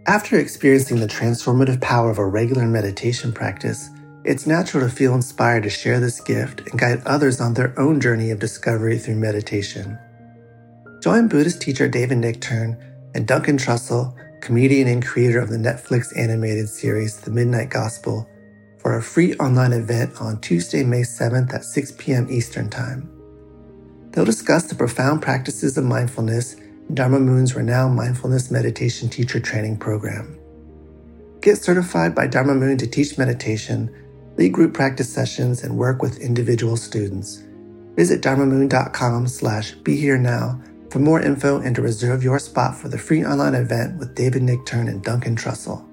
After experiencing the transformative power of a regular meditation practice, it's natural to feel inspired to share this gift and guide others on their own journey of discovery through meditation. Join Buddhist teacher David Nichtern and Duncan Trussell, comedian and creator of the Netflix animated series The Midnight Gospel, for a free online event on Tuesday, May 7th at 6 p.m. Eastern Time. They'll discuss the profound practices of mindfulness in Dharma Moon's renowned mindfulness meditation teacher training program. Get certified by Dharma Moon to teach meditation, lead group practice sessions, and work with individual students. Visit dharmamoon.com/BeHereNow for more info and to reserve your spot for the free online event with David Nichtern and Duncan Trussell.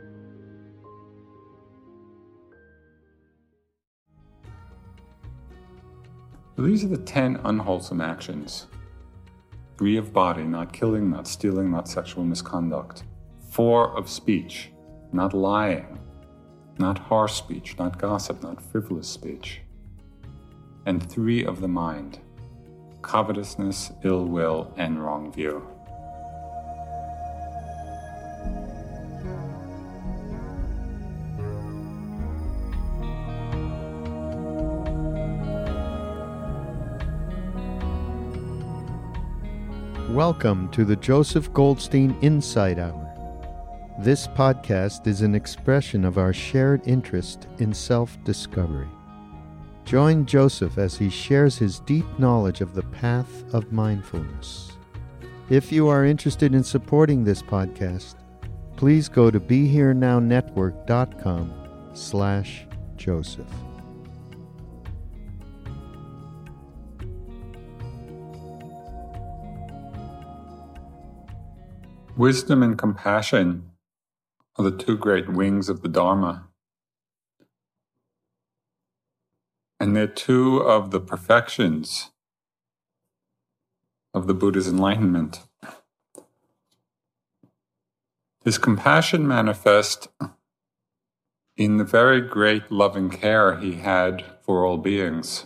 So these are the 10 unwholesome actions. 3 of body, not killing, not stealing, not sexual misconduct. 4 of speech, not lying, not harsh speech, not gossip, not frivolous speech. And 3 of the mind, covetousness, ill will, and wrong view. Welcome to the Joseph Goldstein Insight Hour. This podcast is an expression of our shared interest in self-discovery. Join Joseph as he shares his deep knowledge of the path of mindfulness. If you are interested in supporting this podcast, please go to BeHereNowNetwork.com/Joseph. Wisdom and compassion are the 2 great wings of the Dharma. And they're 2 of the perfections of the Buddha's enlightenment. His compassion manifests in the very great loving care he had for all beings.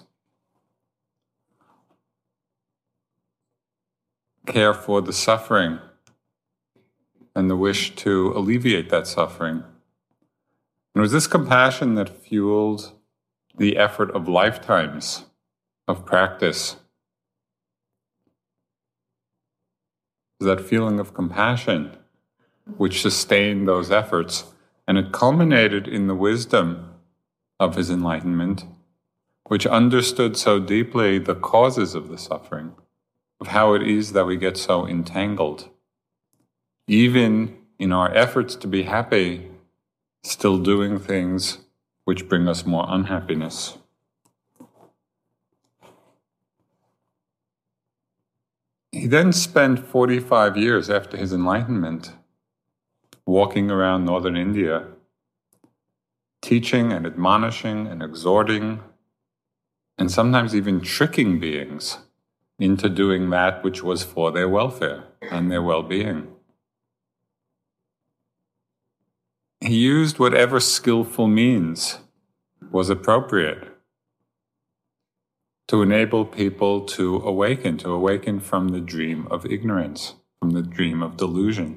Care for the suffering and the wish to alleviate that suffering. And it was this compassion that fueled the effort of lifetimes of practice. That feeling of compassion which sustained those efforts, and it culminated in the wisdom of his enlightenment, which understood so deeply the causes of the suffering, of how it is that we get so entangled. Even in our efforts to be happy, still doing things which bring us more unhappiness. He then spent 45 years after his enlightenment walking around northern India, teaching and admonishing and exhorting, and sometimes even tricking beings into doing that which was for their welfare and their well-being. He used whatever skillful means was appropriate to enable people to awaken from the dream of ignorance, from the dream of delusion.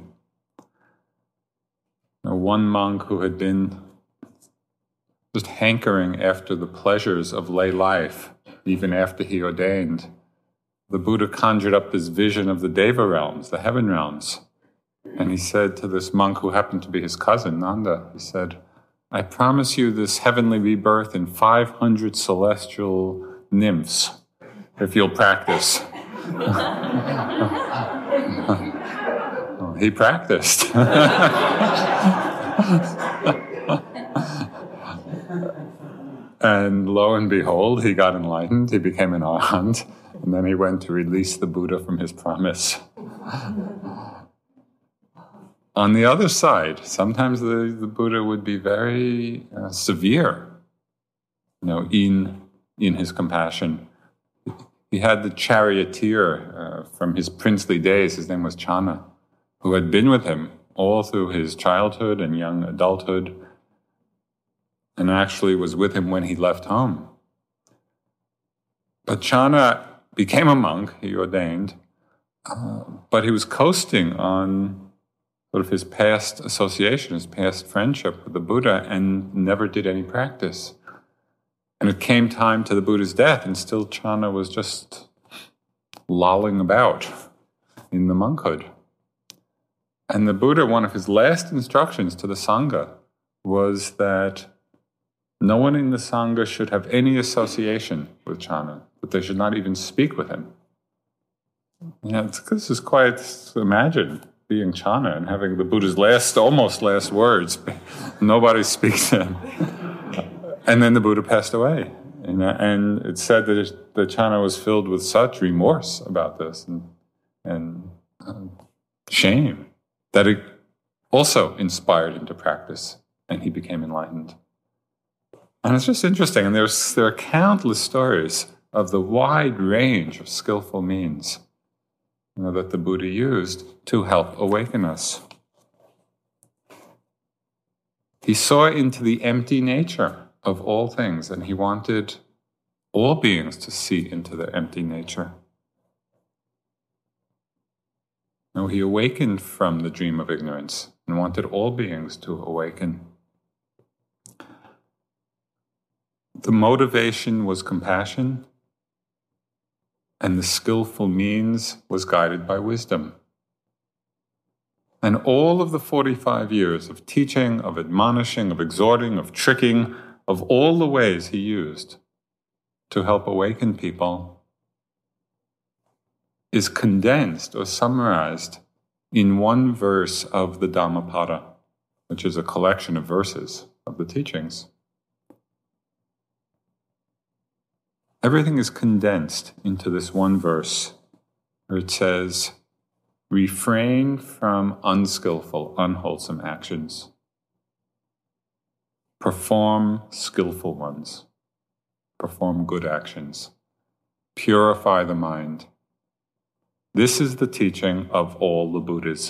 One monk who had been just hankering after the pleasures of lay life, even after he ordained, the Buddha conjured up this vision of the Deva realms, the heaven realms. And he said to this monk who happened to be his cousin, Nanda, he said, "I promise you this heavenly rebirth in 500 celestial nymphs, if you'll practice." Well, he practiced. And lo and behold, he got enlightened, he became an arhat, and then he went to release the Buddha from his promise. On the other side, sometimes the Buddha would be very severe, in his compassion. He had the charioteer from his princely days, his name was Channa, who had been with him all through his childhood and young adulthood, and actually was with him when he left home. But Channa became a monk, he ordained, but he was coasting on sort of his past association, his past friendship with the Buddha, and never did any practice. And it came time to the Buddha's death, and still Channa was just lolling about in the monkhood. And the Buddha, one of his last instructions to the Sangha was that no one in the Sangha should have any association with Channa, that they should not even speak with him. Yeah, this is quite, imagine being Channa and having the Buddha's almost last words. Nobody speaks to him. And then the Buddha passed away. And it's said that Channa was filled with such remorse about this and shame that it also inspired him to practice, and he became enlightened. And it's just interesting, and there are countless stories of the wide range of skillful means that the Buddha used to help awaken us. He saw into the empty nature of all things, and he wanted all beings to see into the empty nature. Now, he awakened from the dream of ignorance and wanted all beings to awaken. The motivation was compassion, and the skillful means was guided by wisdom. And all of the 45 years of teaching, of admonishing, of exhorting, of tricking, of all the ways he used to help awaken people is condensed or summarized in one verse of the Dhammapada, which is a collection of verses of the teachings. Everything is condensed into this one verse where it says, refrain from unskillful, unwholesome actions. Perform skillful ones. Perform good actions. Purify the mind. This is the teaching of all the Buddhas.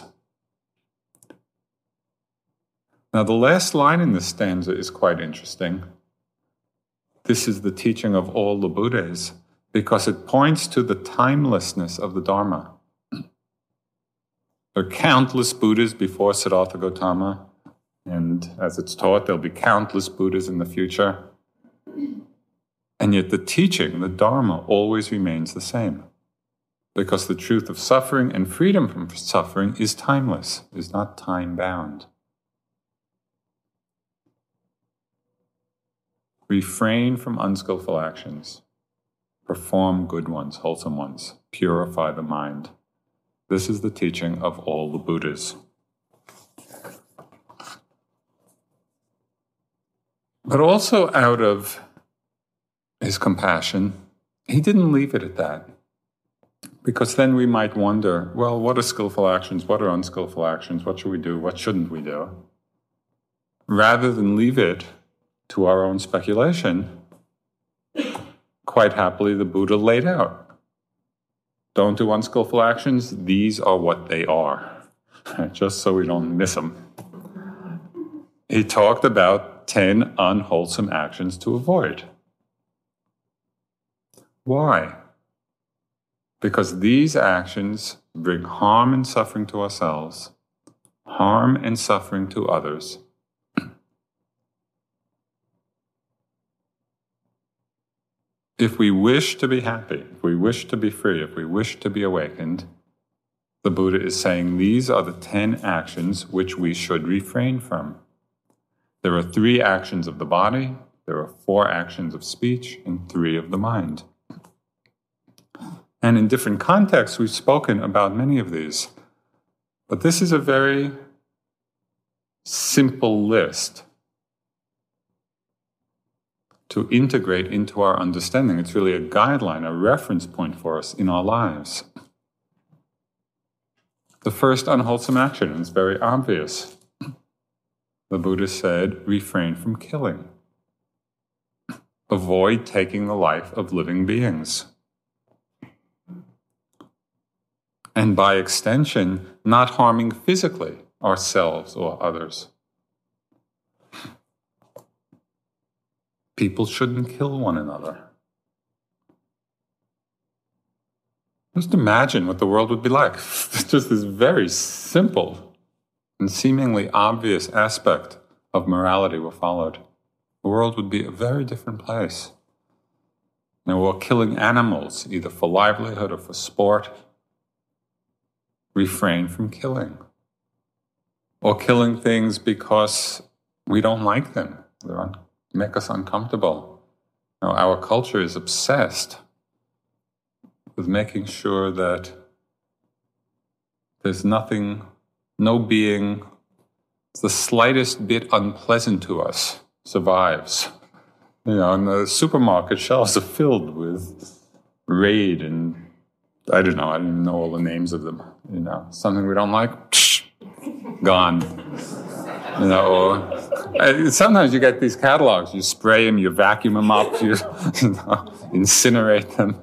Now, the last line in this stanza is quite interesting. This is the teaching of all the Buddhas, because it points to the timelessness of the Dharma. There are countless Buddhas before Siddhartha Gautama, and as it's taught, there'll be countless Buddhas in the future. And yet the teaching, the Dharma, always remains the same, because the truth of suffering and freedom from suffering is timeless, is not time-bound. Refrain from unskillful actions. Perform good ones, wholesome ones. Purify the mind. This is the teaching of all the Buddhas. But also out of his compassion, he didn't leave it at that. Because then we might wonder, well, what are skillful actions? What are unskillful actions? What should we do? What shouldn't we do? Rather than leave it to our own speculation, quite happily the Buddha laid out. Don't do unskillful actions. These are what they are, just so we don't miss them. He talked about 10 unwholesome actions to avoid. Why? Because these actions bring harm and suffering to ourselves, harm and suffering to others. If we wish to be happy, if we wish to be free, if we wish to be awakened, the Buddha is saying these are the 10 actions which we should refrain from. There are 3 actions of the body, there are 4 actions of speech, and 3 of the mind. And in different contexts, we've spoken about many of these. But this is a very simple list to integrate into our understanding. It's really a guideline, a reference point for us in our lives. The first unwholesome action is very obvious. The Buddha said, refrain from killing. Avoid taking the life of living beings. And by extension, not harming physically ourselves or others. People shouldn't kill one another. Just imagine what the world would be like. It's just this very simple and seemingly obvious aspect of morality were followed, the world would be a very different place. Now, we're killing animals, either for livelihood or for sport. Refrain from killing. Or killing things because we don't like them. They make us uncomfortable. Now, our culture is obsessed with making sure that there's nothing, no being, the slightest bit unpleasant to us survives. And the supermarket shelves are filled with Raid and I don't even know all the names of them. Something we don't like, gone. Or sometimes you get these catalogs, you spray them, you vacuum them up, you incinerate them.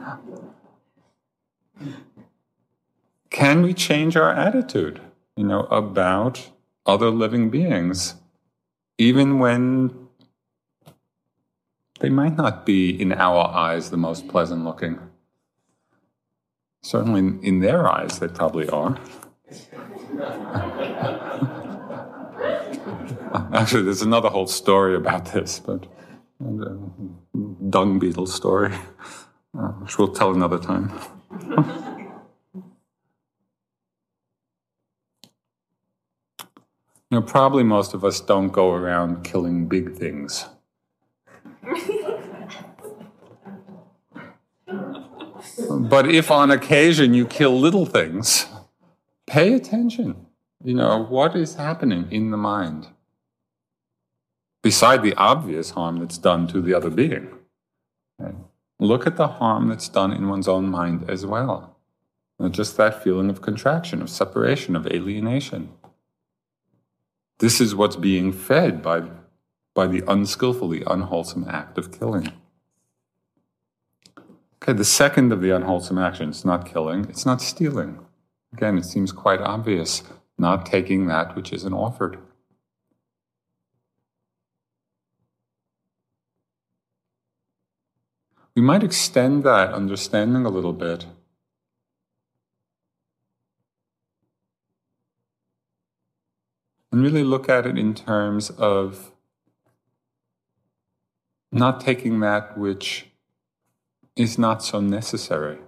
Can we change our attitude, about other living beings, even when they might not be, in our eyes, the most pleasant looking? Certainly in their eyes, they probably are. Actually, there's another whole story about this, but dung beetle story, which we'll tell another time. Probably most of us don't go around killing big things. But if on occasion you kill little things, pay attention. What is happening in the mind? Beside the obvious harm that's done to the other being. Right? Look at the harm that's done in one's own mind as well. Just that feeling of contraction, of separation, of alienation. This is what's being fed by the unskillful, the unwholesome act of killing. Okay, the second of the unwholesome actions, not killing, it's not stealing. Again, it seems quite obvious, not taking that which isn't offered. We might extend that understanding a little bit. And really look at it in terms of not taking that which is not so necessary,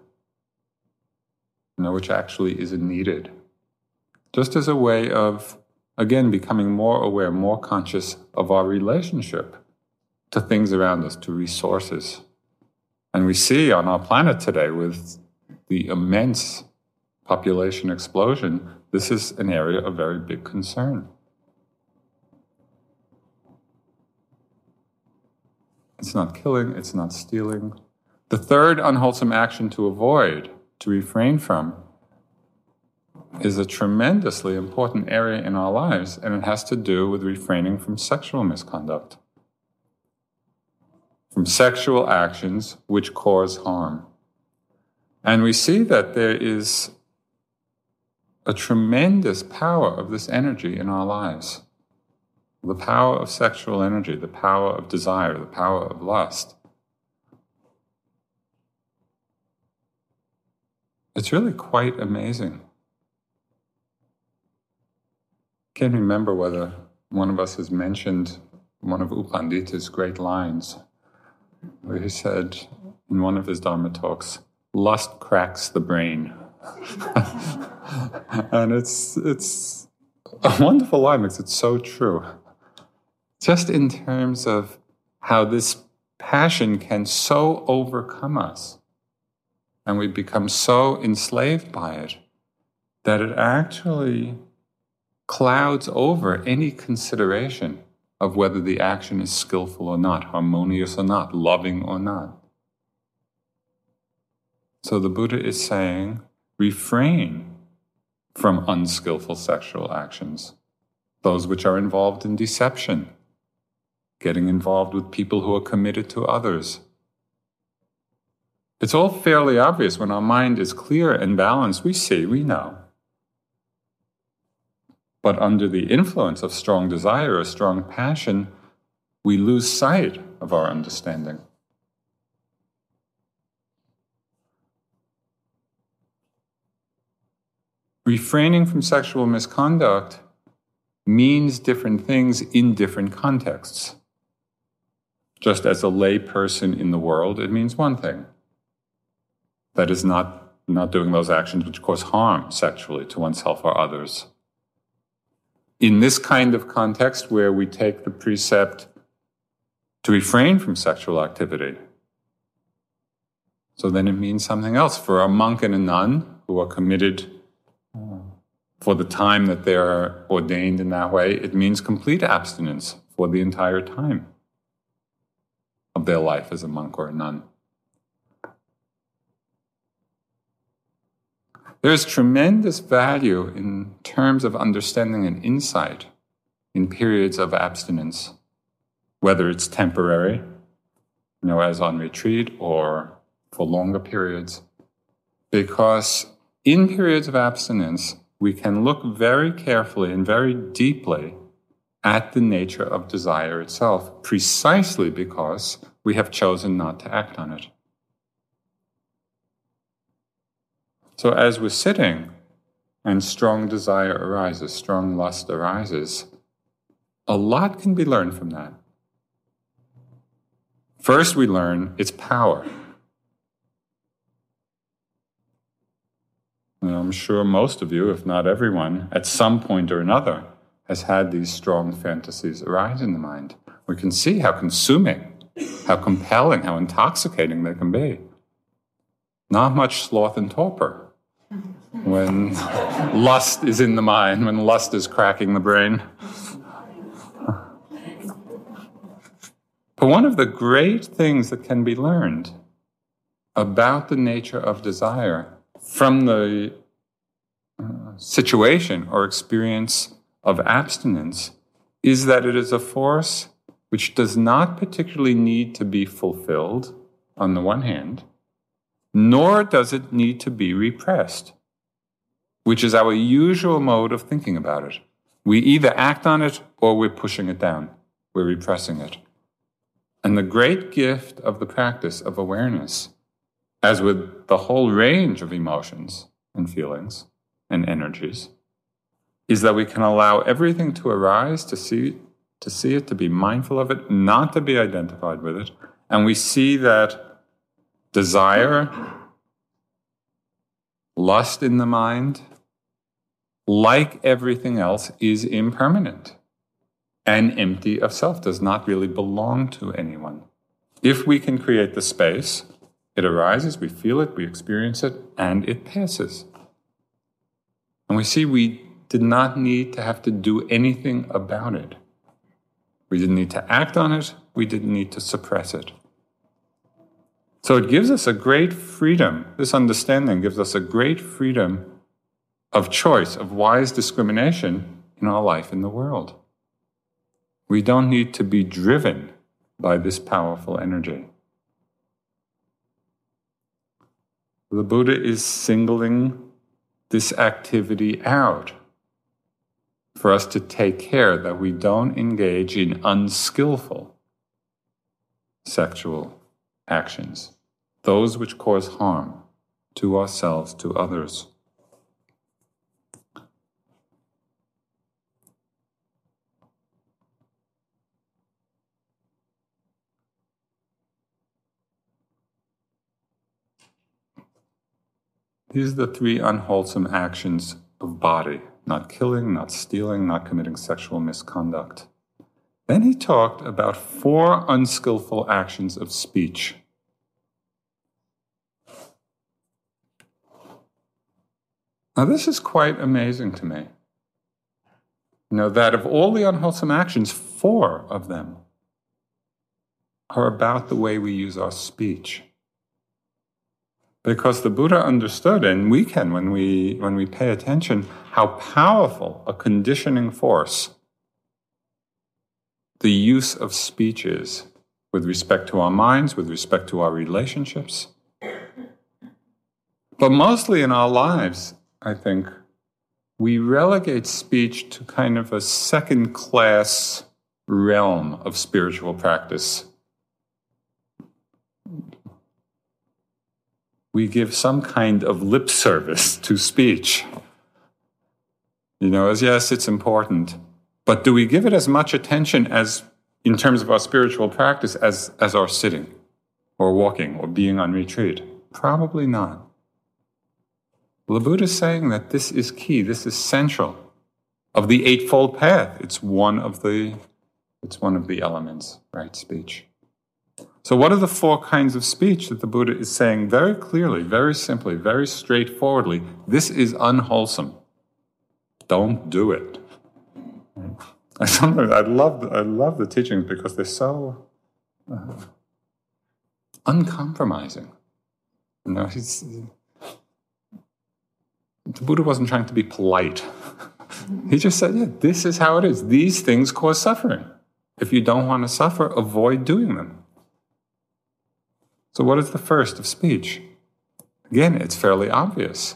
which actually isn't needed. Just as a way of, again, becoming more aware, more conscious of our relationship to things around us, to resources. And we see on our planet today with the immense population explosion, this is an area of very big concern. It's not killing, it's not stealing. The third unwholesome action to avoid, to refrain from, is a tremendously important area in our lives, and it has to do with refraining from sexual misconduct, from sexual actions which cause harm. And we see that there is a tremendous power of this energy in our lives. The power of sexual energy, the power of desire, the power of lust. It's really quite amazing. I can't remember whether one of us has mentioned one of U Pandita's great lines, where he said in one of his Dharma talks, lust cracks the brain. And it's a wonderful line because it's so true. Just in terms of how this passion can so overcome us, and we become so enslaved by it, that it actually clouds over any consideration of whether the action is skillful or not, harmonious or not, loving or not. So the Buddha is saying, refrain from unskillful sexual actions, those which are involved in deception, getting involved with people who are committed to others. It's all fairly obvious. When our mind is clear and balanced, we see, we know. But under the influence of strong desire or strong passion, we lose sight of our understanding. Refraining from sexual misconduct means different things in different contexts. Just as a lay person in the world, it means one thing. That is not doing those actions which cause harm sexually to oneself or others. In this kind of context where we take the precept to refrain from sexual activity, so then it means something else. For a monk and a nun who are committed for the time that they are ordained in that way, it means complete abstinence for the entire time of their life as a monk or a nun. There's tremendous value in terms of understanding and insight in periods of abstinence, whether it's temporary, as on retreat, or for longer periods, because in periods of abstinence, we can look very carefully and very deeply at the nature of desire itself, precisely because we have chosen not to act on it. So as we're sitting and strong desire arises, strong lust arises, a lot can be learned from that. First, we learn its power. And I'm sure most of you, if not everyone, at some point or another, has had these strong fantasies arise in the mind. We can see how consuming, how compelling, how intoxicating they can be. Not much sloth and torpor when lust is in the mind, when lust is cracking the brain. But one of the great things that can be learned about the nature of desire from the situation or experience of abstinence is that it is a force which does not particularly need to be fulfilled, on the one hand, nor does it need to be repressed, which is our usual mode of thinking about it. We either act on it or we're pushing it down, we're repressing it. And the great gift of the practice of awareness, as with the whole range of emotions and feelings and energies, is that we can allow everything to arise, to see it, to be mindful of it, not to be identified with it. And we see that desire, lust in the mind, like everything else, is impermanent and empty of self, does not really belong to anyone. If we can create the space, it arises, we feel it, we experience it, and it passes. And we see we did not need to have to do anything about it. We didn't need to act on it, we didn't need to suppress it. So it gives us a great freedom, this understanding gives us a great freedom of choice, of wise discrimination in our life in the world. We don't need to be driven by this powerful energy. The Buddha is singling this activity out for us to take care that we don't engage in unskillful sexual actions, those which cause harm to ourselves, to others. These are the three unwholesome actions of body: not killing, not stealing, not committing sexual misconduct. Then he talked about 4 unskillful actions of speech. Now this is quite amazing to me. That of all the unwholesome actions, 4 of them are about the way we use our speech. Because the Buddha understood, and we can when we pay attention, how powerful a conditioning force the use of speech is with respect to our minds, with respect to our relationships. But mostly in our lives, I think, we relegate speech to kind of a second-class realm of spiritual practice. We give some kind of lip service to speech. As yes, it's important, But do we give it as much attention as, in terms of our spiritual practice, as our sitting or walking or being on retreat? Probably not. Well, the Buddha is saying that this is key, this is central of the Eightfold Path. It's one of the elements, right speech. So what are the four kinds of speech that the Buddha is saying very clearly, very simply, very straightforwardly? This is unwholesome. Don't do it. I love the teachings because they're so uncompromising. You know, the Buddha wasn't trying to be polite. He just said, yeah, this is how it is. These things cause suffering. If you don't want to suffer, avoid doing them. So what is the first of speech? Again, it's fairly obvious.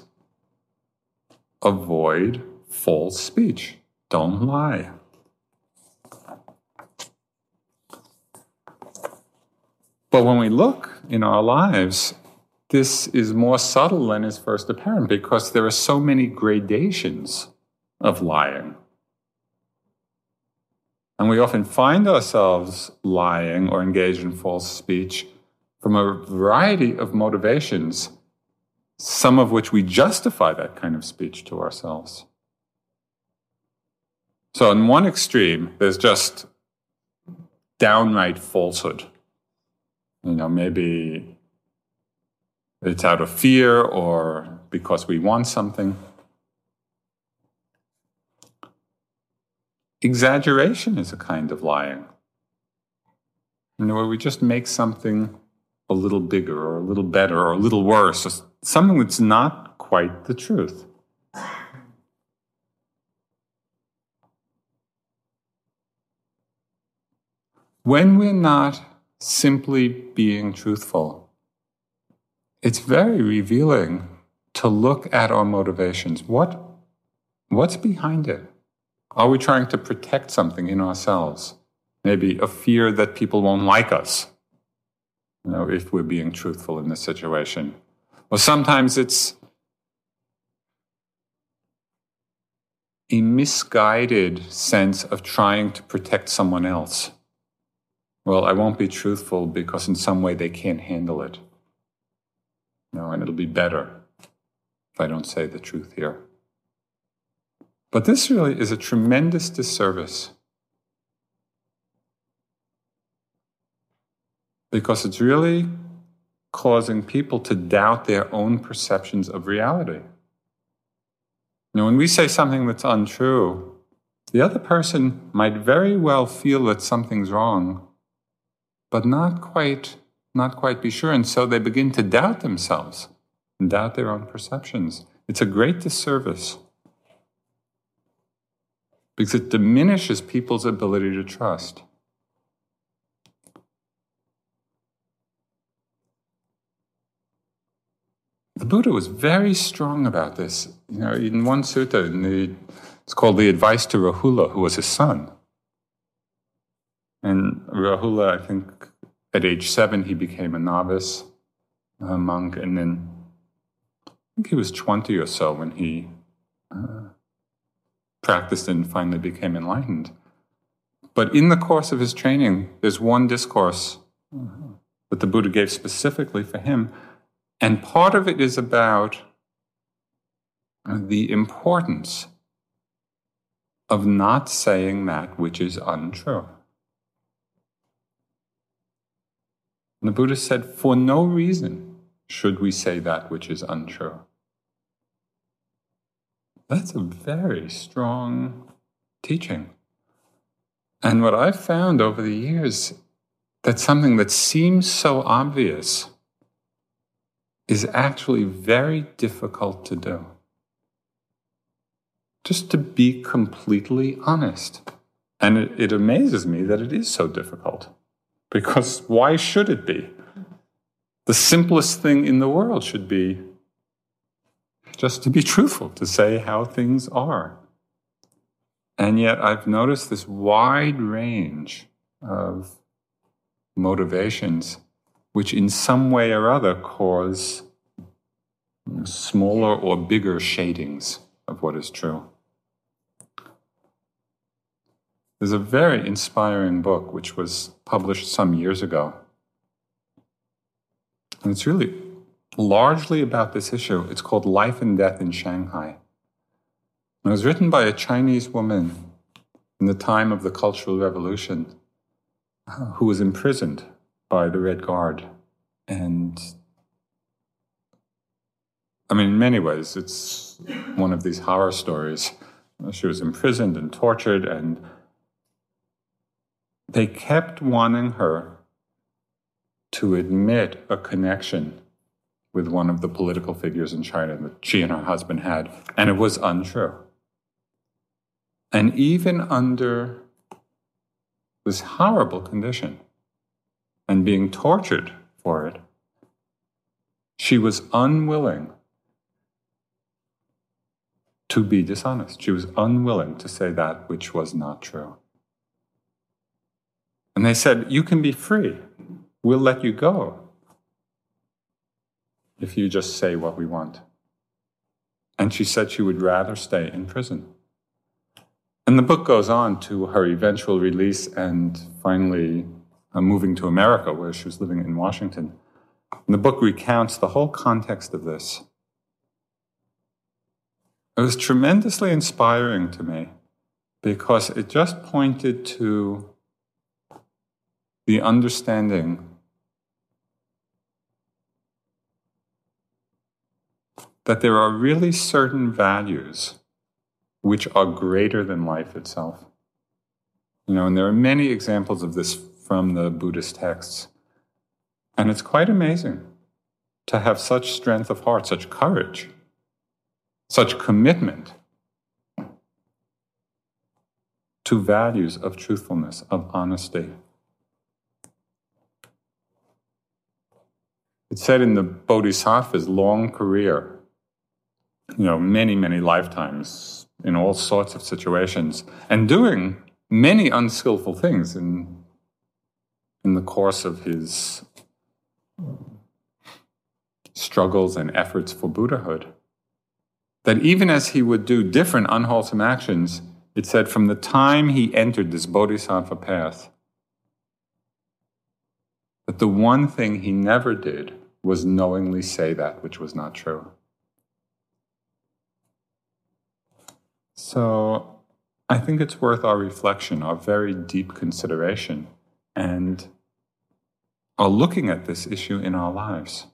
Avoid false speech. Don't lie. But when we look in our lives, this is more subtle than is first apparent because there are so many gradations of lying. And we often find ourselves lying or engaged in false speech from a variety of motivations, some of which we justify that kind of speech to ourselves. So in one extreme, there's just downright falsehood. You know, maybe it's out of fear or because we want something. Exaggeration is a kind of lying. You know, where we just make something a little bigger or a little better or a little worse, or something that's not quite the truth. When we're not simply being truthful, it's very revealing to look at our motivations. What's behind it? Are we trying to protect something in ourselves? Maybe a fear that people won't like us, you know, if we're being truthful in this situation. Or sometimes it's a misguided sense of trying to protect someone else. Well, I won't be truthful because in some way they can't handle it. You know, and it'll be better if I don't say the truth here. But this really is a tremendous disservice because it's really causing people to doubt their own perceptions of reality. You know, when we say something that's untrue, the other person might very well feel that something's wrong, but not quite be sure, and so they begin to doubt themselves and doubt their own perceptions. It's a great disservice because it diminishes people's ability to trust. The Buddha was very strong about this. You know, in one sutta, it's called the Advice to Rahula, who was his son. And Rahula, I think, at age 7, he became a novice, a monk, and then I think he was 20 or so when he practiced and finally became enlightened. But in the course of his training, there's one discourse that the Buddha gave specifically for him, and part of it is about the importance of not saying that which is untrue. And the Buddha said, for no reason should we say that which is untrue. That's a very strong teaching. And what I've found over the years, that something that seems so obvious is actually very difficult to do. Just to be completely honest. And it amazes me that it is so difficult. Because why should it be? The simplest thing in the world should be just to be truthful, to say how things are. And yet I've noticed this wide range of motivations which in some way or other cause smaller or bigger shadings of what is true. There's a very inspiring book which was published some years ago. And it's really largely about this issue. It's called Life and Death in Shanghai. And it was written by a Chinese woman in the time of the Cultural Revolution who was imprisoned by the Red Guard. And I mean, in many ways, it's one of these horror stories. She was imprisoned and tortured, and they kept wanting her to admit a connection with one of the political figures in China that she and her husband had, and it was untrue. And even under this horrible condition and being tortured for it, she was unwilling to be dishonest. She was unwilling to say that which was not true. And they said, you can be free. We'll let you go if you just say what we want. And she said she would rather stay in prison. And the book goes on to her eventual release and finally moving to America, where she was living in Washington. And the book recounts the whole context of this. It was tremendously inspiring to me because it just pointed to the understanding that there are really certain values which are greater than life itself. And there are many examples of this from the Buddhist texts. And it's quite amazing to have such strength of heart, such courage, such commitment to values of truthfulness, of honesty. It's said in the Bodhisattva's long career, many, many lifetimes in all sorts of situations, and doing many unskillful things in the course of his struggles and efforts for Buddhahood, that even as he would do different unwholesome actions, it said from the time he entered this Bodhisattva path, that the one thing he never did was knowingly say that which was not true. So I think it's worth our reflection, our very deep consideration, and our looking at this issue in our lives.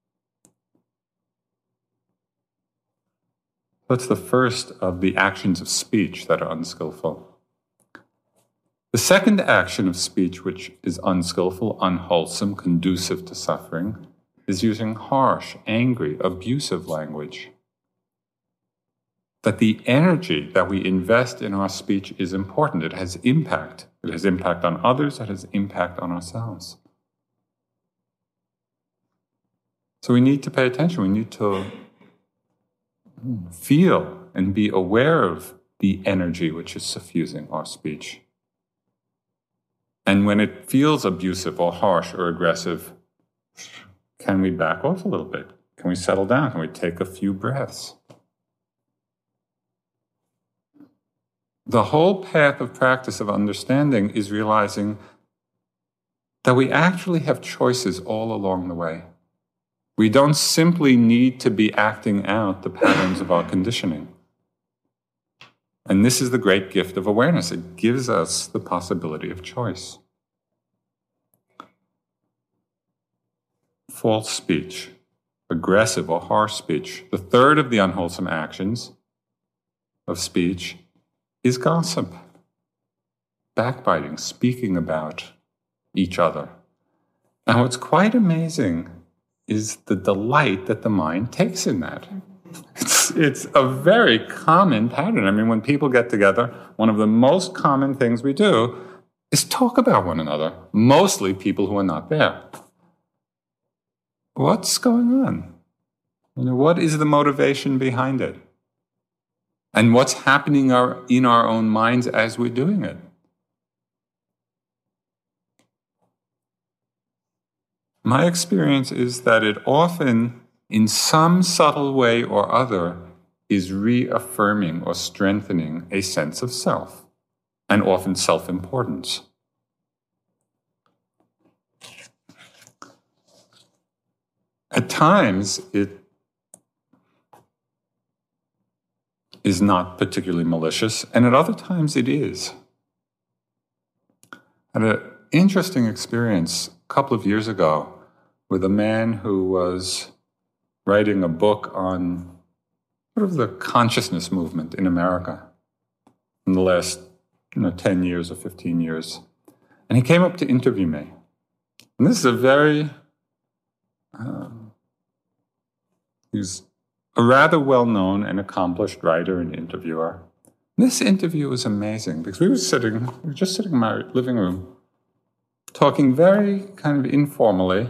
That's the first of the actions of speech that are unskillful. The second action of speech, which is unskillful, unwholesome, conducive to suffering, is using harsh, angry, abusive language. That the energy that we invest in our speech is important. It has impact. It has impact on others. It has impact on ourselves. So we need to pay attention. We need to feel and be aware of the energy which is suffusing our speech. And when it feels abusive or harsh or aggressive, can we back off a little bit? Can we settle down? Can we take a few breaths? The whole path of practice of understanding is realizing that we actually have choices all along the way. We don't simply need to be acting out the patterns of our conditioning. And this is the great gift of awareness. It gives us the possibility of choice. False speech, aggressive or harsh speech. The third of the unwholesome actions of speech is gossip, backbiting, speaking about each other. Now, what's quite amazing is the delight that the mind takes in that. It's a very common pattern. I mean, when people get together, one of the most common things we do is talk about one another, mostly people who are not there. What's going on? What is the motivation behind it? And what's happening in our own minds as we're doing it? My experience is that it often, in some subtle way or other, is reaffirming or strengthening a sense of self. and often self-importance. At times, it is not particularly malicious, and at other times it is. I had an interesting experience a couple of years ago with a man who was writing a book on sort of the consciousness movement in America in the last 10 years or 15 years. And he came up to interview me. And this is a very... he's a rather well-known and accomplished writer and interviewer. This interview was amazing because we were just sitting in my living room, talking very kind of informally.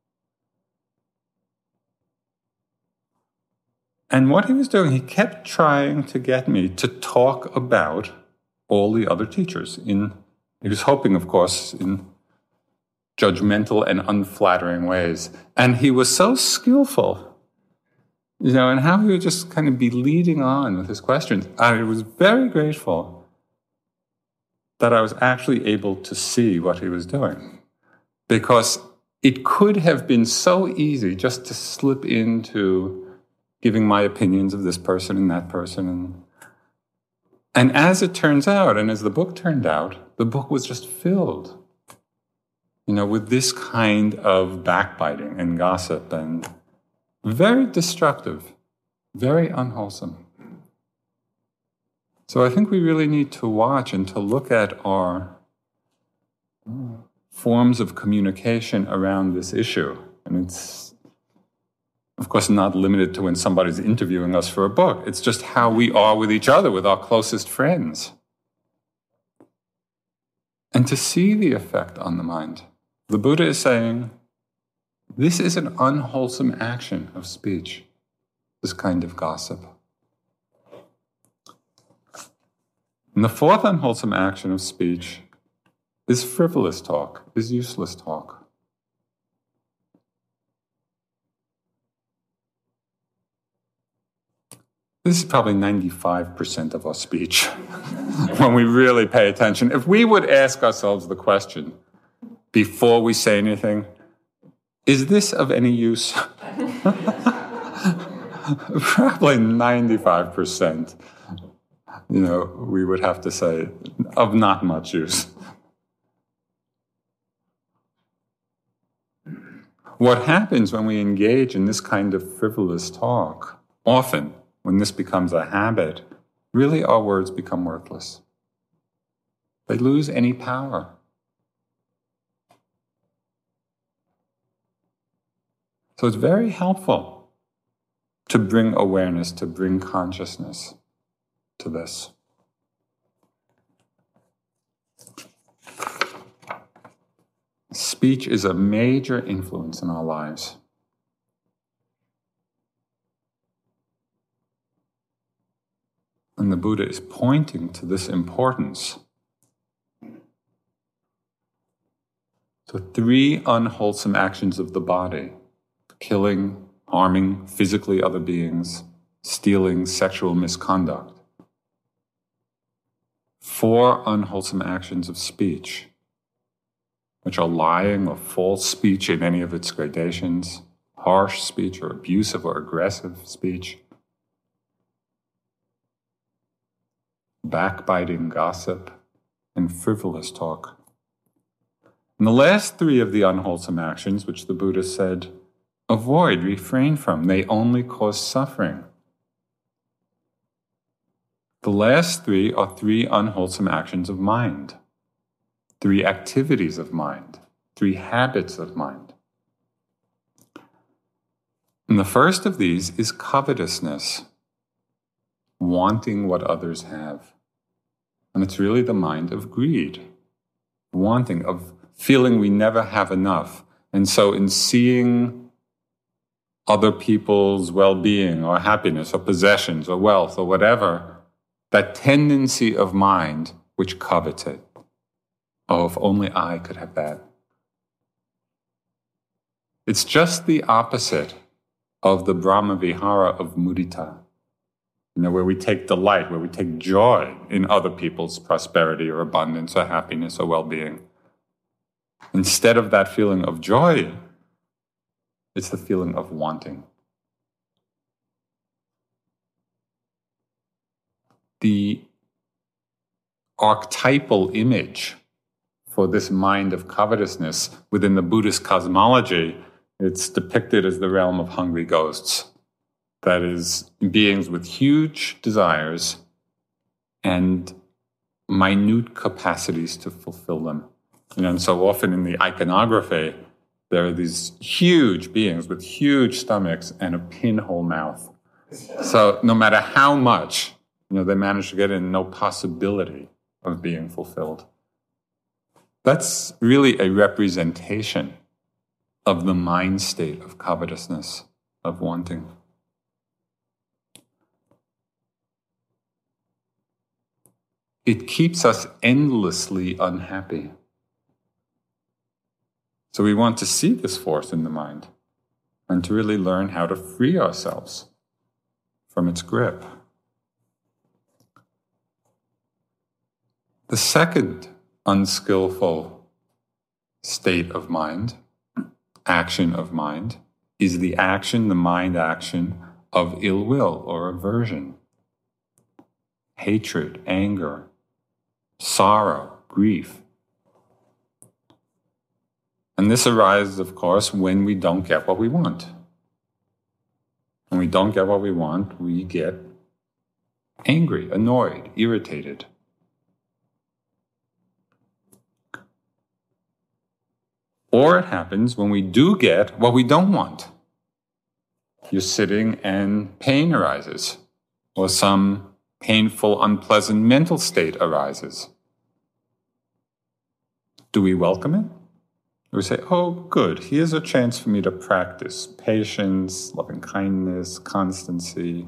And what he was doing, he kept trying to get me to talk about all the other teachers. He was hoping, of course, in judgmental and unflattering ways. And he was so skillful, and how he would just kind of be leading on with his questions. I was very grateful that I was actually able to see what he was doing, because it could have been so easy just to slip into giving my opinions of this person and that person. And as it turns out, and as the book turned out, the book was just filled, with this kind of backbiting and gossip, and very destructive, very unwholesome. So I think we really need to watch and to look at our forms of communication around this issue. And it's, of course, not limited to when somebody's interviewing us for a book. It's just how we are with each other, with our closest friends. And to see the effect on the mind. The Buddha is saying, this is an unwholesome action of speech, this kind of gossip. And the fourth unwholesome action of speech is frivolous talk, is useless talk. This is probably 95% of our speech when we really pay attention. If we would ask ourselves the question before we say anything, is this of any use? Probably 95%, we would have to say, of not much use. What happens when we engage in this kind of frivolous talk, often, when this becomes a habit, really our words become worthless. They lose any power. So it's very helpful to bring awareness, to bring consciousness to this. Speech is a major influence in our lives. And the Buddha is pointing to this importance. So 3 unwholesome actions of the body: killing, harming physically other beings, stealing, sexual misconduct. 4 unwholesome actions of speech, which are lying or false speech in any of its gradations, harsh speech or abusive or aggressive speech, backbiting, gossip, and frivolous talk. And the last 3 of the unwholesome actions, which the Buddha said, avoid, refrain from, they only cause suffering. The last 3 are 3 unwholesome actions of mind, 3 activities of mind, 3 habits of mind. And the first of these is covetousness, wanting what others have. And it's really the mind of greed, wanting, of feeling we never have enough. And so in seeing other people's well-being or happiness or possessions or wealth or whatever, that tendency of mind which covets it. Oh, if only I could have that. It's just the opposite of the Brahma Vihara of mudita, where we take delight, where we take joy in other people's prosperity or abundance or happiness or well-being. Instead of that feeling of joy, it's the feeling of wanting. The archetypal image for this mind of covetousness within the Buddhist cosmology, it's depicted as the realm of hungry ghosts. That is, beings with huge desires and minute capacities to fulfill them. And so often in the iconography, there are these huge beings with huge stomachs and a pinhole mouth. So no matter how much, they manage to get in, no possibility of being fulfilled. That's really a representation of the mind state of covetousness, of wanting. It keeps us endlessly unhappy. So we want to see this force in the mind and to really learn how to free ourselves from its grip. The second unskillful state of mind, action of mind, is the mind action of ill will or aversion, hatred, anger, sorrow, grief. And this arises, of course, when we don't get what we want. When we don't get what we want, we get angry, annoyed, irritated. Or it happens when we do get what we don't want. You're sitting and pain arises, or some painful, unpleasant mental state arises. Do we welcome it? We say, oh, good, here's a chance for me to practice patience, loving kindness, constancy.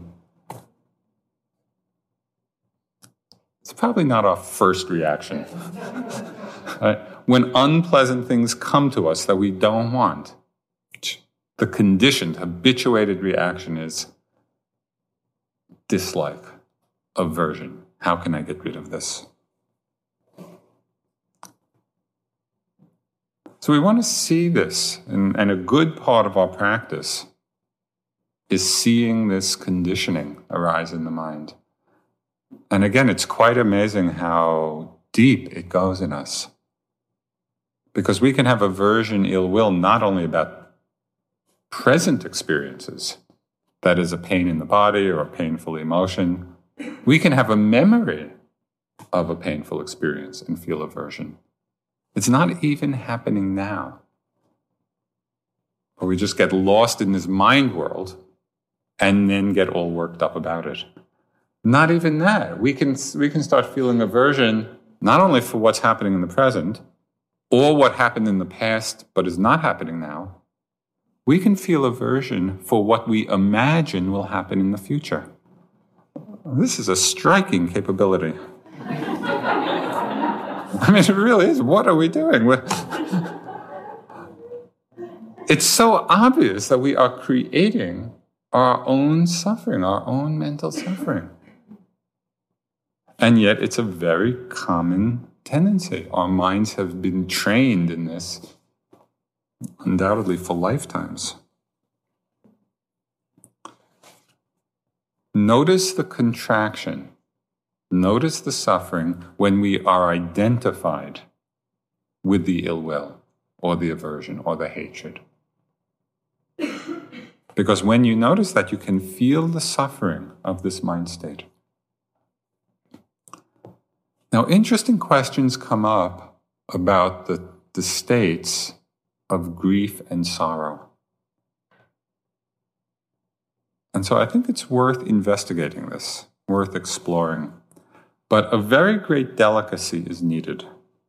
It's probably not our first reaction. Right? When unpleasant things come to us that we don't want, the conditioned, habituated reaction is dislike, aversion. How can I get rid of this? So we want to see this, and a good part of our practice is seeing this conditioning arise in the mind. And again, it's quite amazing how deep it goes in us. Because we can have aversion, ill will, not only about present experiences, that is a pain in the body or a painful emotion. We can have a memory of a painful experience and feel aversion. It's not even happening now. But we just get lost in this mind world and then get all worked up about it. Not even that. We can start feeling aversion not only for what's happening in the present or what happened in the past but is not happening now. We can feel aversion for what we imagine will happen in the future. This is a striking capability. I mean, it really is. What are we doing? It's so obvious that we are creating our own suffering, our own mental suffering. And yet it's a very common tendency. Our minds have been trained in this, undoubtedly for lifetimes. Notice the contraction. Notice the suffering when we are identified with the ill will or the aversion or the hatred. Because when you notice that, you can feel the suffering of this mind state. Now, interesting questions come up about the states of grief and sorrow. And so I think it's worth investigating this, worth exploring. But a very great delicacy is needed.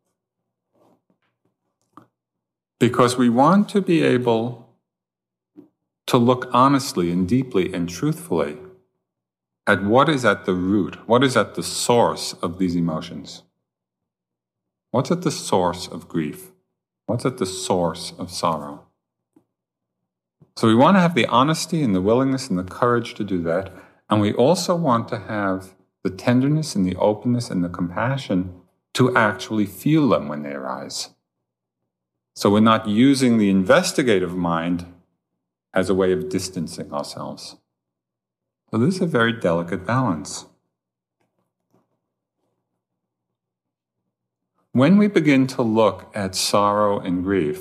Because we want to be able to look honestly and deeply and truthfully at what is at the root, what is at the source of these emotions. What's at the source of grief? What's at the source of sorrow? So we want to have the honesty and the willingness and the courage to do that. And we also want to have the tenderness and the openness and the compassion to actually feel them when they arise. So we're not using the investigative mind as a way of distancing ourselves. So this is a very delicate balance. When we begin to look at sorrow and grief,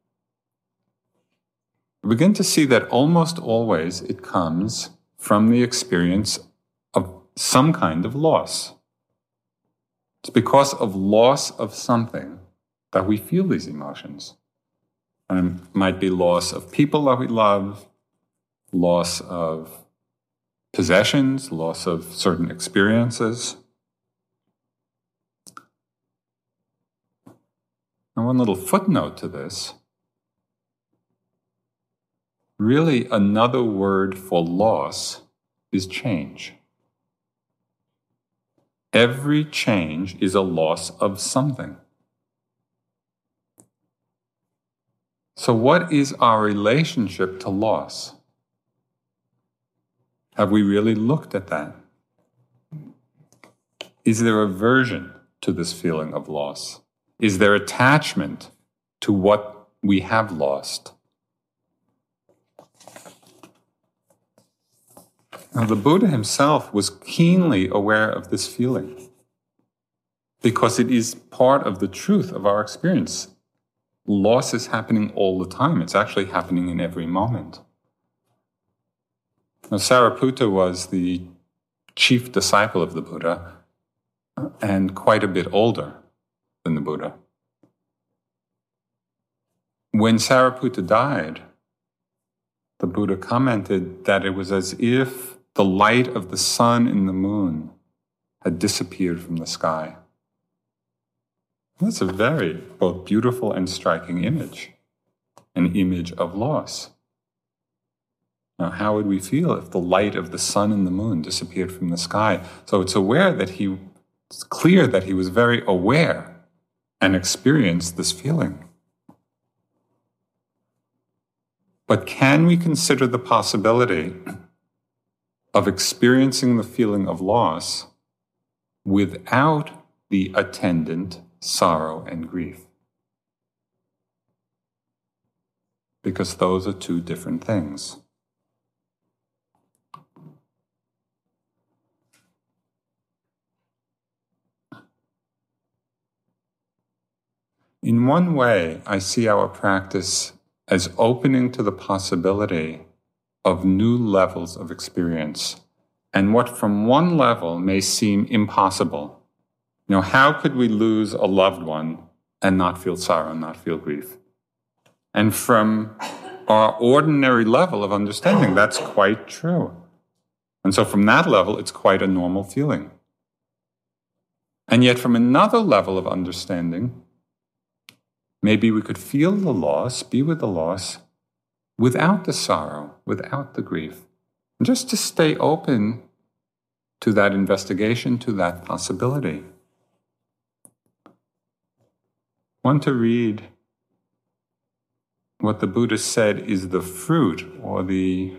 we begin to see that almost always it comes from the experience of some kind of loss. It's because of loss of something that we feel these emotions. And it might be loss of people that we love, loss of possessions, loss of certain experiences. And one little footnote to this, really another word for loss is change. Every change is a loss of something. So what is our relationship to loss? Have we really looked at that? Is there aversion to this feeling of loss? Is there attachment to what we have lost? Now, the Buddha himself was keenly aware of this feeling because it is part of the truth of our experience. Loss is happening all the time. It's actually happening in every moment. Now, Sariputta was the chief disciple of the Buddha and quite a bit older than the Buddha. When Sariputta died, the Buddha commented that it was as if the light of the sun and the moon had disappeared from the sky. That's a very both beautiful and striking image, an image of loss. Now, how would we feel if the light of the sun and the moon disappeared from the sky? So it's clear that he was very aware and experienced this feeling. But can we consider the possibility of experiencing the feeling of loss without the attendant sorrow and grief? Because those are two different things. In one way, I see our practice as opening to the possibility of new levels of experience, and what from one level may seem impossible. How could we lose a loved one and not feel sorrow, not feel grief? And from our ordinary level of understanding, that's quite true. And so from that level, it's quite a normal feeling. And yet from another level of understanding, maybe we could feel the loss, be with the loss, without the sorrow, without the grief. And just to stay open to that investigation, to that possibility. I want to read what the Buddha said is the fruit or the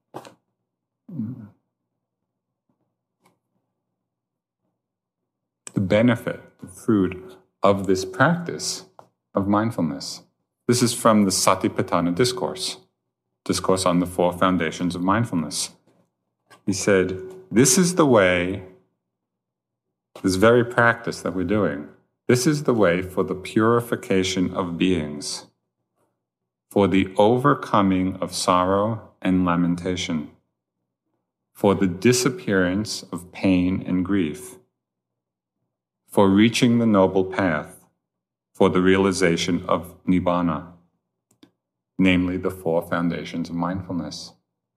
benefit, the fruit of this practice of mindfulness. This is from the Satipatthana Discourse on the 4 foundations of mindfulness. He said, this is the way, this very practice that we're doing, this is the way for the purification of beings, for the overcoming of sorrow and lamentation, for the disappearance of pain and grief, for reaching the noble path, for the realization of Nibbana, namely the 4 foundations of mindfulness.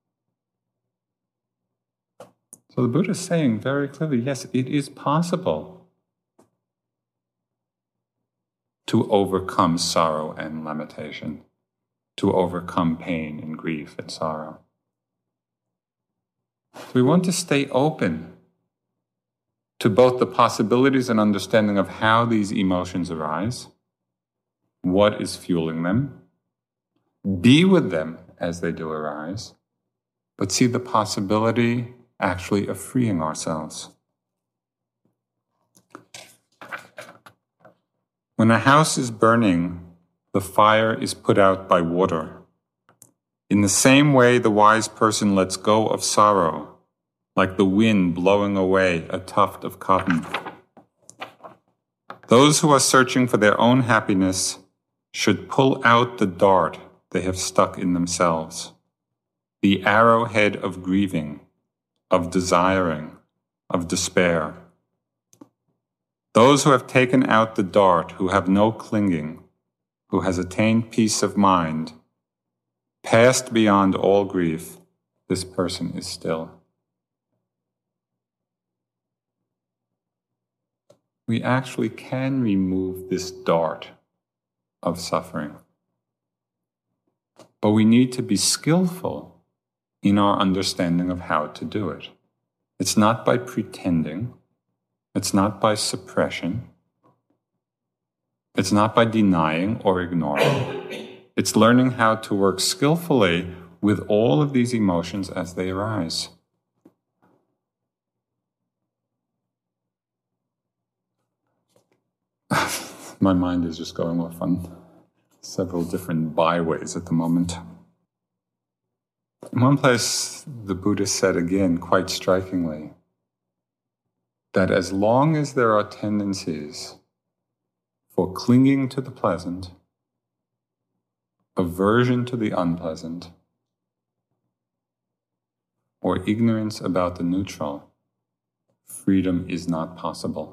So the Buddha is saying very clearly, yes, it is possible to overcome sorrow and lamentation, to overcome pain and grief and sorrow. We want to stay open to both the possibilities and understanding of how these emotions arise, what is fueling them, be with them as they do arise, but see the possibility actually of freeing ourselves. When a house is burning, the fire is put out by water. In the same way, the wise person lets go of sorrow, like the wind blowing away a tuft of cotton. Those who are searching for their own happiness should pull out the dart they have stuck in themselves, the arrowhead of grieving, of desiring, of despair. Those who have taken out the dart, who have no clinging, who has attained peace of mind, passed beyond all grief, this person is still. We actually can remove this dart of suffering. But we need to be skillful in our understanding of how to do it. It's not by pretending. It's not by suppression. It's not by denying or ignoring. It's learning how to work skillfully with all of these emotions as they arise. My mind is just going off on several different byways at the moment. In one place, the Buddha said again, quite strikingly, that as long as there are tendencies for clinging to the pleasant, aversion to the unpleasant, or ignorance about the neutral, freedom is not possible.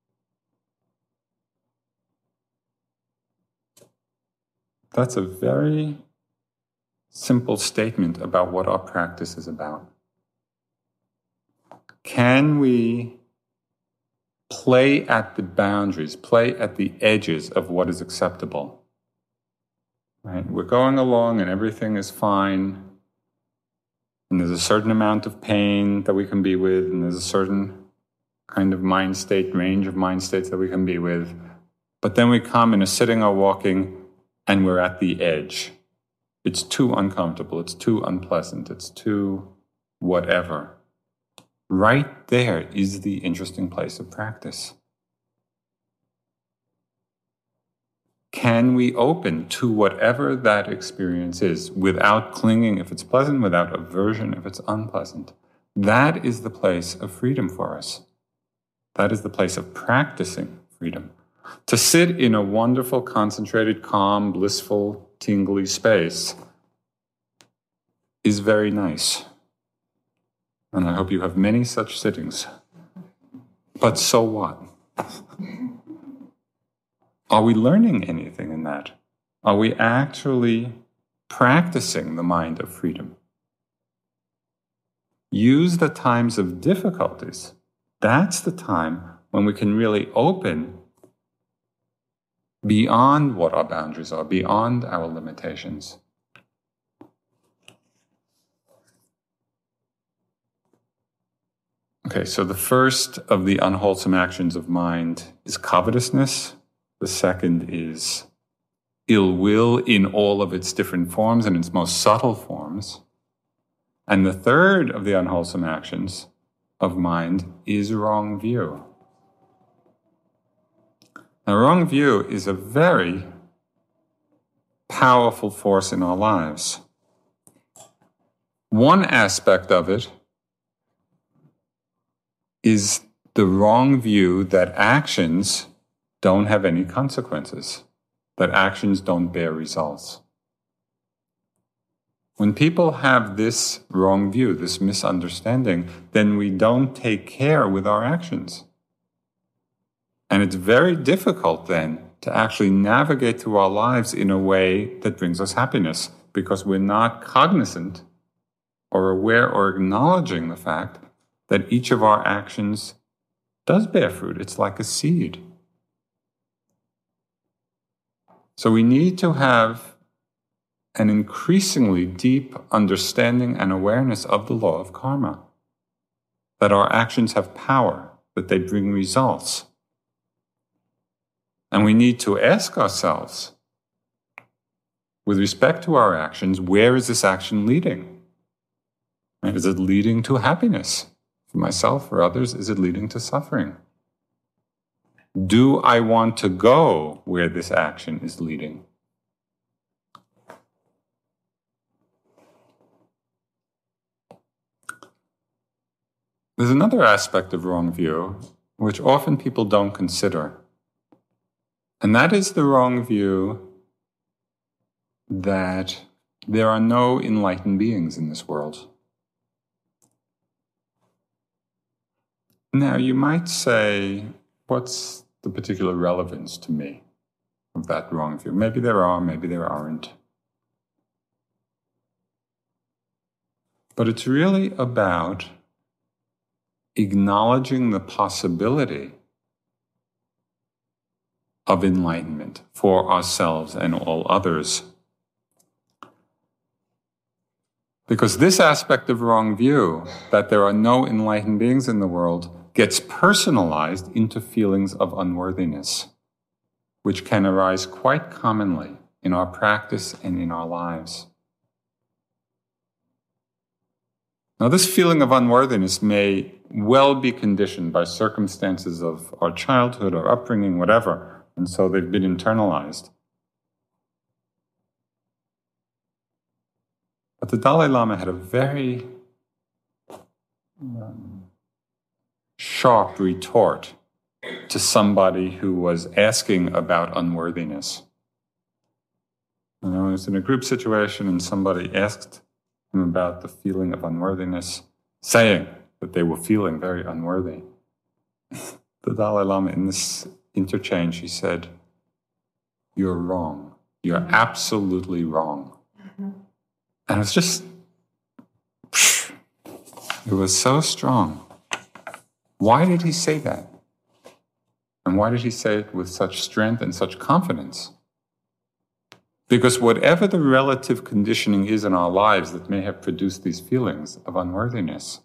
That's a very simple statement about what our practice is about. Can we play at the boundaries, play at the edges of what is acceptable? Right? We're going along and everything is fine, and there's a certain amount of pain that we can be with, and there's a certain kind of mind state, range of mind states that we can be with. But then we come and are sitting or walking, and we're at the edge. It's too uncomfortable, it's too unpleasant, it's too whatever. Right there is the interesting place of practice. Can we open to whatever that experience is without clinging if it's pleasant, without aversion if it's unpleasant? That is the place of freedom for us. That is the place of practicing freedom. To sit in a wonderful, concentrated, calm, blissful, tingly space is very nice. And I hope you have many such sittings. But so what? Are we learning anything in that? Are we actually practicing the mind of freedom? Use the times of difficulties. That's the time when we can really open beyond what our boundaries are, beyond our limitations. Okay, so the first of the unwholesome actions of mind is covetousness. The second is ill will in all of its different forms and its most subtle forms. And the third of the unwholesome actions of mind is wrong view. Now, wrong view is a very powerful force in our lives. One aspect of it is the wrong view that actions don't have any consequences, that actions don't bear results. When people have this wrong view, this misunderstanding, then we don't take care with our actions. And it's very difficult then to actually navigate through our lives in a way that brings us happiness, because we're not cognizant or aware or acknowledging the fact that each of our actions does bear fruit. It's like a seed. So we need to have an increasingly deep understanding and awareness of the law of karma, that our actions have power, that they bring results. And we need to ask ourselves, with respect to our actions, where is this action leading? Is it leading to happiness? for myself, for others? Is it leading to suffering? Do I want to go where this action is leading? There's another aspect of wrong view which often people don't consider, and that is the wrong view that there are no enlightened beings in this world. Now, you might say, what's the particular relevance to me of that wrong view? Maybe there are, maybe there aren't. But it's really about acknowledging the possibility of enlightenment for ourselves and all others. Because this aspect of wrong view, that there are no enlightened beings in the world, gets personalized into feelings of unworthiness, which can arise quite commonly in our practice and in our lives. Now, this feeling of unworthiness may well be conditioned by circumstances of our childhood or upbringing, whatever, and so they've been internalized. But the Dalai Lama had a very sharp retort to somebody who was asking about unworthiness. I was in a group situation and somebody asked him about the feeling of unworthiness, saying that they were feeling very unworthy. The Dalai Lama, in this interchange, he said, "You're wrong. You're absolutely wrong." And it was just, it was so strong. Why did he say that? And why did he say it with such strength and such confidence? Because whatever the relative conditioning is in our lives that may have produced these feelings of unworthiness,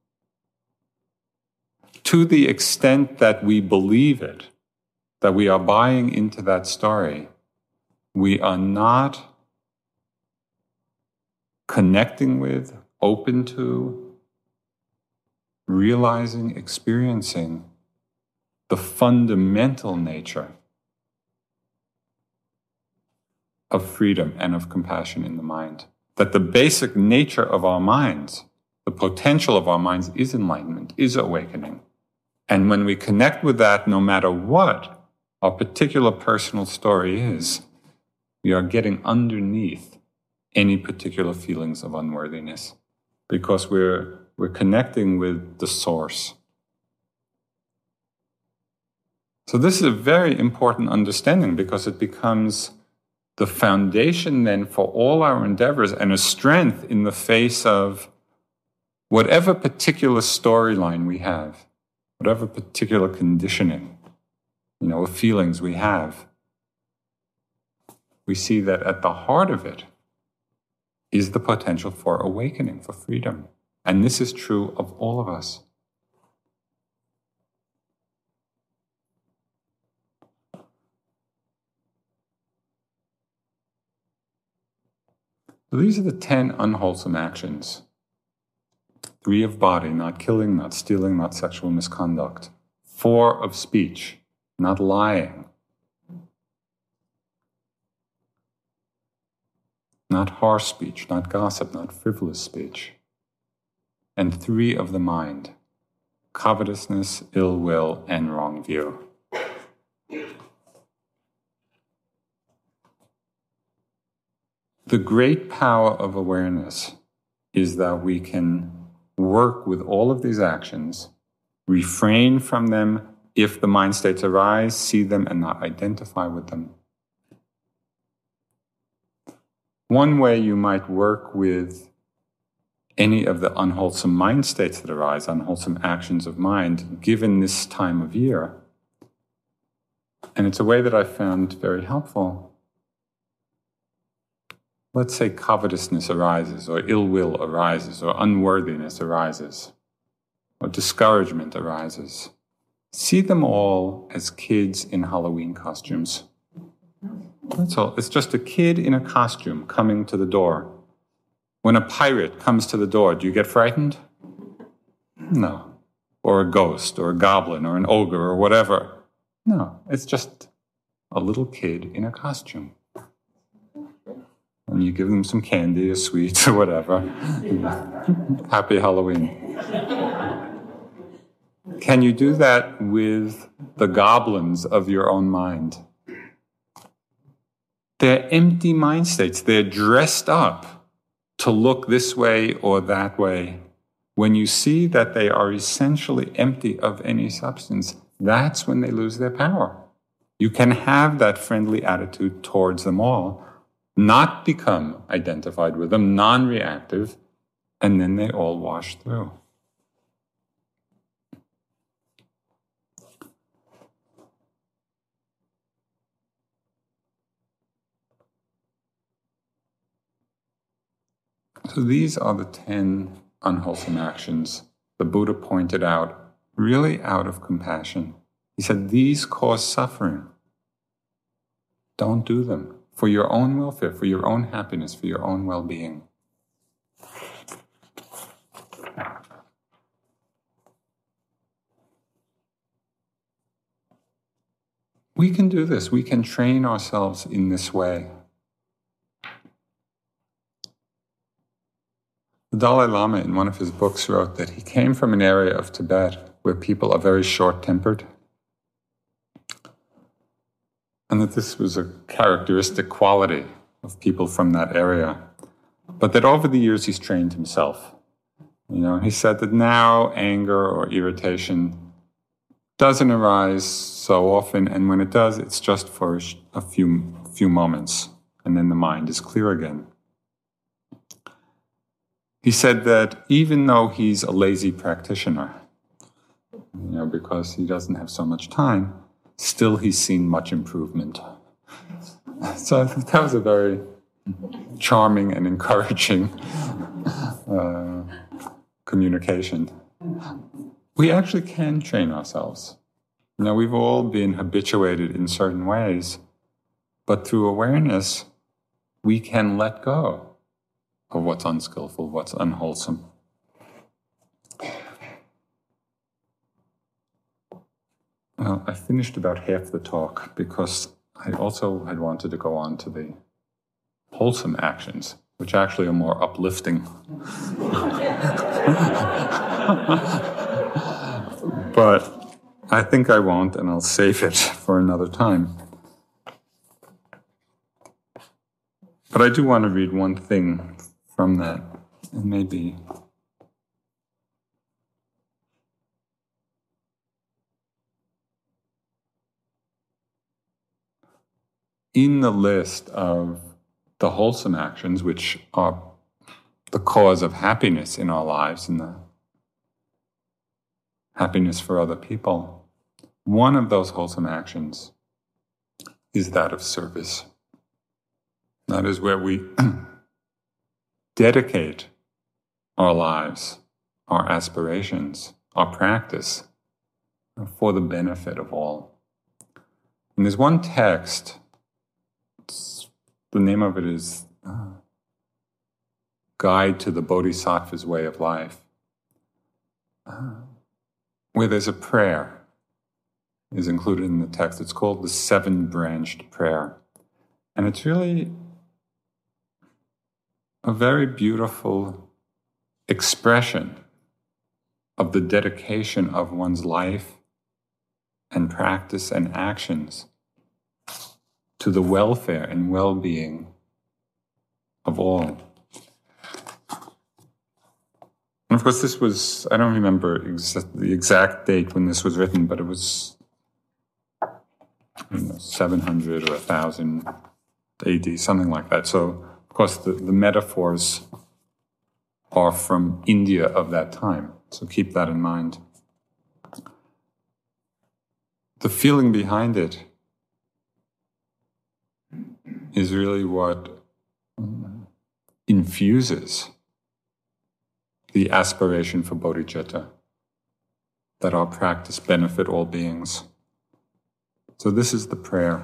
to the extent that we believe it, that we are buying into that story, we are not connecting with, open to, realizing, experiencing the fundamental nature of freedom and of compassion in the mind. That the basic nature of our minds, the potential of our minds, is enlightenment, is awakening. And when we connect with that, no matter what our particular personal story is, we are getting underneath any particular feelings of unworthiness, because we're connecting with the source. So this is a very important understanding, because it becomes the foundation then for all our endeavors and a strength in the face of whatever particular storyline we have, whatever particular conditioning, of feelings we have. We see that at the heart of it is the potential for awakening, for freedom. And this is true of all of us. So these are the 10 unwholesome actions. 3 of body, not killing, not stealing, not sexual misconduct. 4 of speech, not lying, not harsh speech, not gossip, not frivolous speech. And 3 of the mind, covetousness, ill will, and wrong view. The great power of awareness is that we can work with all of these actions, refrain from them if the mind states arise, see them and not identify with them. One way you might work with any of the unwholesome mind states that arise, unwholesome actions of mind, given this time of year, and it's a way that I found very helpful. Let's say covetousness arises, or ill will arises, or unworthiness arises, or discouragement arises. See them all as kids in Halloween costumes. That's all. It's just a kid in a costume coming to the door. When a pirate comes to the door, do you get frightened? No. or a ghost or a goblin or an ogre or whatever. No, it's just a little kid in a costume. And you give them some candy or sweets or whatever. Happy Halloween. Can you do that with the goblins of your own mind? They're empty mind states. They're dressed up to look this way or that way. When you see that they are essentially empty of any substance, that's when they lose their power. You can have that friendly attitude towards them all, not become identified with them, non-reactive, and then they all wash through. So these are the 10 unwholesome actions the Buddha pointed out, really out of compassion. He said, these cause suffering. Don't do them for your own welfare, for your own happiness, for your own well-being. We can do this. We can train ourselves in this way. The Dalai Lama, in one of his books, wrote that he came from an area of Tibet where people are very short-tempered, and that this was a characteristic quality of people from that area, but that over the years he's trained himself. He said that now anger or irritation doesn't arise so often, and when it does, it's just for a few moments, and then the mind is clear again. He said that even though he's a lazy practitioner, because he doesn't have so much time, still he's seen much improvement. So I think that was a very charming and encouraging communication. We actually can train ourselves. We've all been habituated in certain ways, but through awareness, we can let go of what's unskillful, what's unwholesome. Well, I finished about half the talk because I also had wanted to go on to the wholesome actions, which actually are more uplifting. But I think I won't, and I'll save it for another time. But I do want to read one thing from that, and maybe in the list of the wholesome actions, which are the cause of happiness in our lives and the happiness for other people, one of those wholesome actions is that of service. That is where we dedicate our lives, our aspirations, our practice for the benefit of all. And there's one text, the name of it is Guide to the Bodhisattva's Way of Life, where there's a prayer is included in the text. It's called the Seven-Branched Prayer. And it's really a very beautiful expression of the dedication of one's life and practice and actions to the welfare and well-being of all. And of course, this was, I don't remember the exact date when this was written, but it was 700 or 1000 AD, something like that. So, of course, the metaphors are from India of that time, so keep that in mind. The feeling behind it is really what infuses the aspiration for bodhicitta, that our practice benefit all beings. So this is the prayer.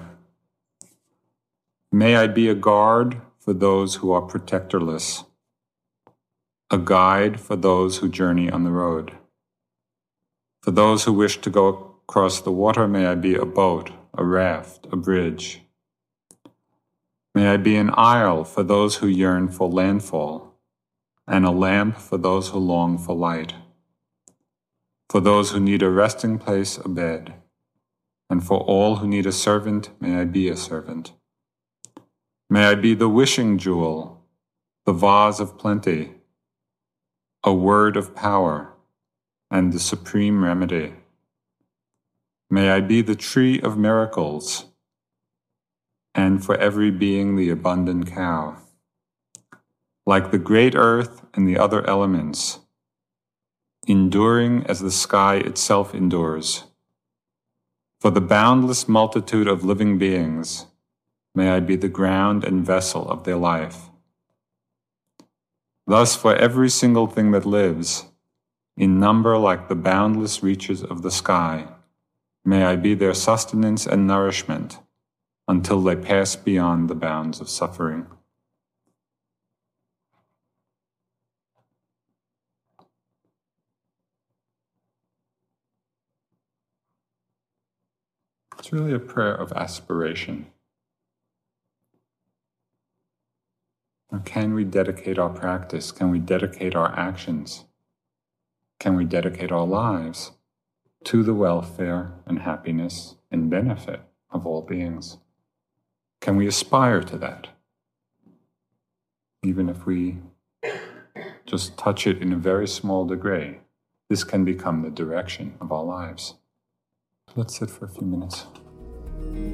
May I be a guard for those who are protectorless, a guide for those who journey on the road, For those who wish to go across the water, may I be a boat, a raft, a bridge. May I be an isle for those who yearn for landfall, and a lamp for those who long for light. For those who need a resting place, a bed, and for all who need a servant, may I be a servant. May I be the wishing jewel, the vase of plenty, a word of power, and the supreme remedy. May I be the tree of miracles, and for every being the abundant cow. Like the great earth and the other elements, enduring as the sky itself endures. For the boundless multitude of living beings, may I be the ground and vessel of their life. Thus, for every single thing that lives, in number like the boundless reaches of the sky, may I be their sustenance and nourishment until they pass beyond the bounds of suffering. It's really a prayer of aspiration. Now, can we dedicate our practice? Can we dedicate our actions? Can we dedicate our lives to the welfare and happiness and benefit of all beings? Can we aspire to that? Even if we just touch it in a very small degree, this can become the direction of our lives. Let's sit for a few minutes.